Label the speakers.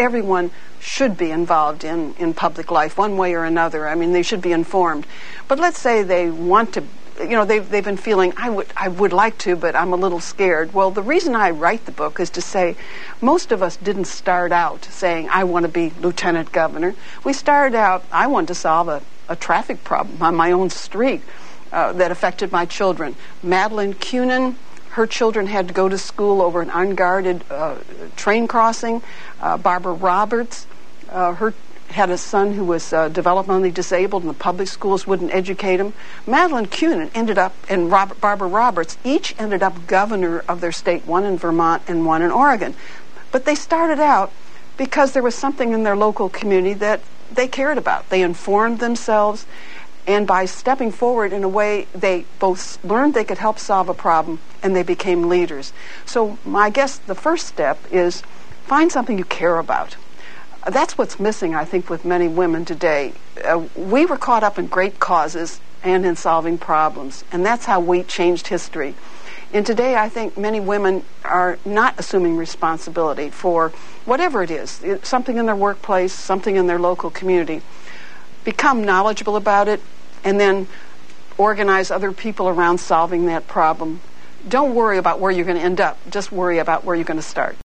Speaker 1: everyone should be involved in public life one way or another. I mean, they should be informed. But let's say they want to, they've been feeling, I would like to, but I'm a little scared. Well, the reason I write the book is to say most of us didn't start out saying, I want to be lieutenant governor. We started out, I wanted to solve a traffic problem on my own street that affected my children. Madeline Cunin, her children had to go to school over an unguarded train crossing. Barbara Roberts, had a son who was developmentally disabled, and the public schools wouldn't educate him. Madeline Cunin ended up, and Barbara Roberts, each ended up governor of their state, one in Vermont and one in Oregon. But they started out because there was something in their local community that they cared about. They informed themselves, and by stepping forward in a way, they both learned they could help solve a problem, and they became leaders. So I guess the first step is find something you care about. That's what's missing, I think, with many women today. We were caught up in great causes and in solving problems, and that's how we changed history. And today, I think many women are not assuming responsibility for whatever it is, something in their workplace, something in their local community. Become knowledgeable about it, and then organize other people around solving that problem. Don't worry about where you're going to end up. Just worry about where you're going to start.